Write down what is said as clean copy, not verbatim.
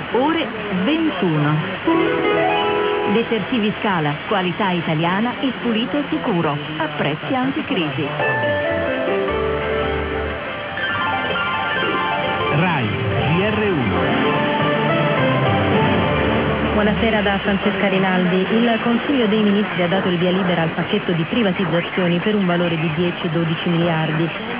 ore 21. Detersivi Scala, qualità italiana e pulito sicuro, a prezzi anticrisi. RAI GR1. Buonasera da Francesca Rinaldi. Il Consiglio dei Ministri ha dato il via libera al pacchetto di privatizzazioni per un valore di 10-12 miliardi.